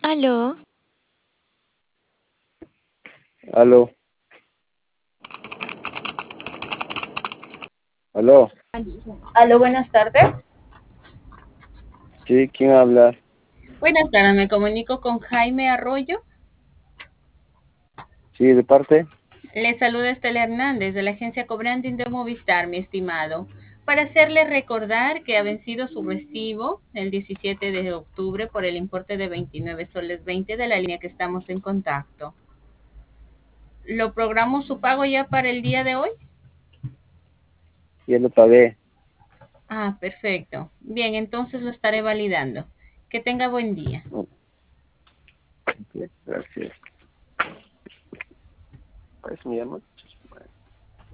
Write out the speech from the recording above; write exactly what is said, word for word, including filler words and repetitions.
Aló, Aló, aló. Aló, buenas tardes. Sí, ¿quién habla? Buenas tardes, me comunico con Jaime Arroyo. Sí, de parte. Le saluda Estela Hernández de la agencia Cobranding de Movistar, mi estimado, para hacerle recordar que ha vencido su recibo el diecisiete de octubre por el importe de veintinueve soles veinte de la línea que estamos en contacto. ¿Lo programo su pago ya para el día de hoy? Ya lo pagué. Ah, perfecto. Bien, entonces lo estaré validando. Que tenga buen día. Ok, gracias. ¿Cuál es mi llamada?